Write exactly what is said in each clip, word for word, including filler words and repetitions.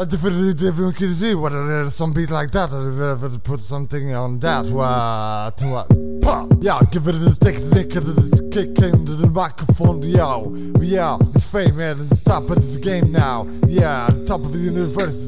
I definitely definitely can see what there's some beat like that. I've ever put something on that. What? What? Pop! Yeah, give it a technique and the kick into the microphone. Yo, yeah, it's fame, man. It's top of the game now. Yeah, the top of the universe.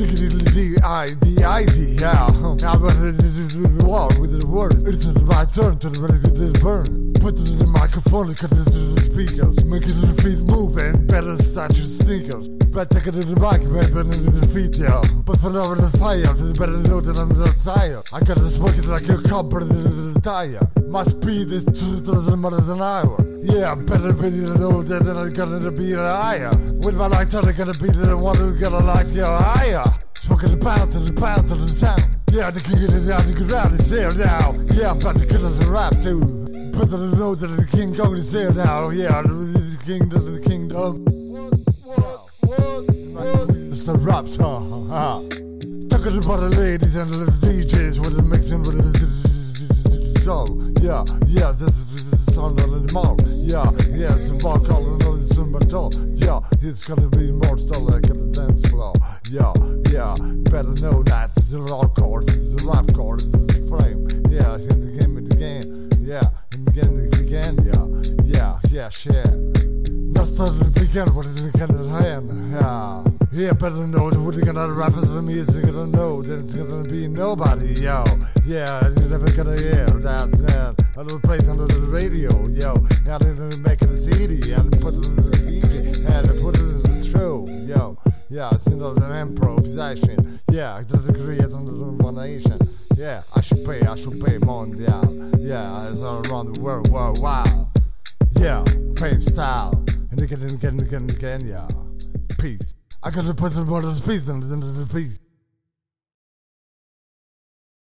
D I D I D, yeah. I'm ready to do the wall with the words. It's my turn to the ready to burn. Put it in the microphone and cut it to the speakers. Make it to the feet move and better start your sneakers. Better take it to the mic, better than the feet, yeah. But for now it's fire, it's better know that I'm not tired. I gotta smoke it like a copper in the tire. My speed is two thousand miles an hour. Yeah, better be to know that I'm gonna be higher. With my light on, I'm gonna be the one who's gonna like go higher. Smoking the pounds and the pounds of the sound. Yeah, the king of the down, the ground is here now. Yeah, but the killers the rap too. Better to know that the King Kong is here now. Yeah, the kingdom of the kingdom. What? What? What? It's the rap song. Ha. Talking about the ladies and the D Js with the mixing with the soul. Yeah, yeah, that's the sound on the mouth. Yeah, yeah, it's a bar calling on the Zumba doll. Yeah, it's gonna be more style like on the dance floor. Yeah, yeah, better know that it's a rock chord, it's a rap chord, it's a frame. Yeah, it's in the game, in the game. Yeah, in the game, in the game. Yeah, yeah, yeah, shit. Let's start at the beginning, what is the kind of hand? Yeah, yeah, better know that we're gonna rap as the music, gonna know that it's gonna be nobody, yo. Yeah, you're never gonna hear that, man. I don't play under the radio, yo. I didn't make it a C D, and put it in the D J, and I put it in the show, yo. Yeah, it's another improvisation. Yeah, I did create under the one nation. Yeah, I should pay, I should pay mondial. Yeah, it's all around the world, worldwide. Yeah, fame style. And again, and again, and again, again, yeah. Peace. I gotta put the more of the peace than the peace.